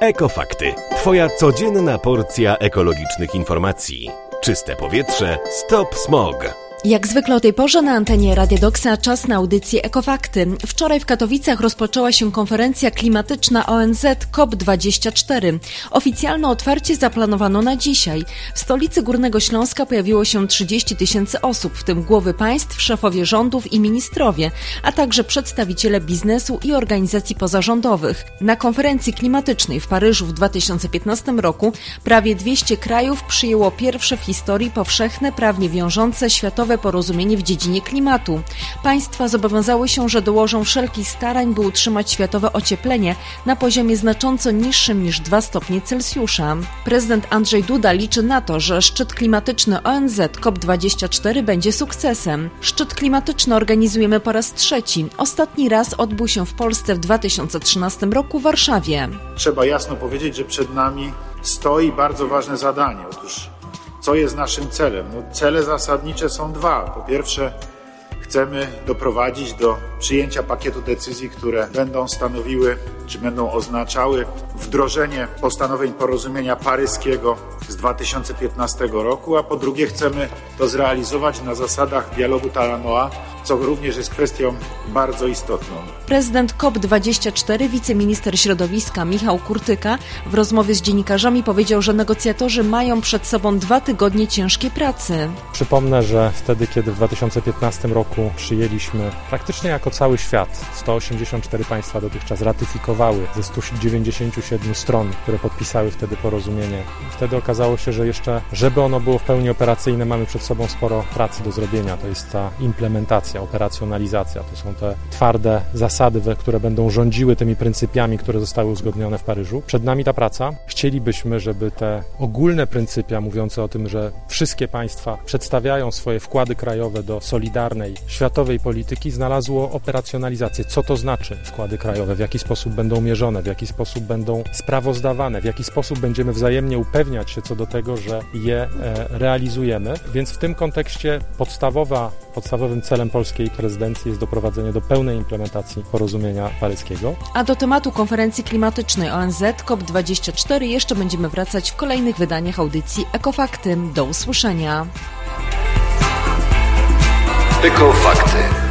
Ekofakty. Twoja codzienna porcja ekologicznych informacji. Czyste powietrze, stop smog. Jak zwykle o tej porze na antenie Radia Doksa czas na audycję Ekofakty. Wczoraj w Katowicach rozpoczęła się konferencja klimatyczna ONZ COP24. Oficjalne otwarcie zaplanowano na dzisiaj. W stolicy Górnego Śląska pojawiło się 30 000 osób, w tym głowy państw, szefowie rządów i ministrowie, a także przedstawiciele biznesu i organizacji pozarządowych. Na konferencji klimatycznej w Paryżu w 2015 roku prawie 200 krajów przyjęło pierwsze w historii powszechne, prawnie wiążące światowe porozumienie w dziedzinie klimatu. Państwa zobowiązały się, że dołożą wszelkich starań, by utrzymać światowe ocieplenie na poziomie znacząco niższym niż 2 stopnie Celsjusza. Prezydent Andrzej Duda liczy na to, że szczyt klimatyczny ONZ COP24 będzie sukcesem. Szczyt klimatyczny organizujemy po raz 3. Ostatni raz odbył się w Polsce w 2013 roku w Warszawie. Trzeba jasno powiedzieć, że przed nami stoi bardzo ważne zadanie. Otóż co jest naszym celem? Cele zasadnicze są 2. Po pierwsze, chcemy doprowadzić do przyjęcia pakietu decyzji, które będą stanowiły, czy będą oznaczały wdrożenie postanowień porozumienia paryskiego z 2015 roku, a po drugie chcemy to zrealizować na zasadach dialogu Talanoa, co również jest kwestią bardzo istotną. Prezydent COP24, wiceminister środowiska Michał Kurtyka w rozmowie z dziennikarzami powiedział, że negocjatorzy mają przed sobą 2 tygodnie ciężkiej pracy. Przypomnę, że wtedy, kiedy w 2015 roku przyjęliśmy praktycznie jako cały świat, 184 państwa dotychczas ratyfikowały ze 197 stron, które podpisały wtedy porozumienie. Wtedy okazało się, że jeszcze, żeby ono było w pełni operacyjne, mamy przed sobą sporo pracy do zrobienia. To jest ta implementacja, operacjonalizacja. To są te twarde zasady, które będą rządziły tymi pryncypiami, które zostały uzgodnione w Paryżu. Przed nami ta praca. Chcielibyśmy, żeby te ogólne pryncypia mówiące o tym, że wszystkie państwa przedstawiają swoje wkłady krajowe do solidarnej, światowej polityki, znalazło operacjonalizację. Co to znaczy wkłady krajowe? W jaki sposób będą mierzone? W jaki sposób będą sprawozdawane? W jaki sposób będziemy wzajemnie upewniać się co do tego, że je realizujemy? Więc w tym kontekście podstawowym celem polskiej prezydencji jest doprowadzenie do pełnej implementacji porozumienia paryskiego. A do tematu konferencji klimatycznej ONZ COP24 jeszcze będziemy wracać w kolejnych wydaniach audycji Ekofakty. Do usłyszenia. Ekofakty.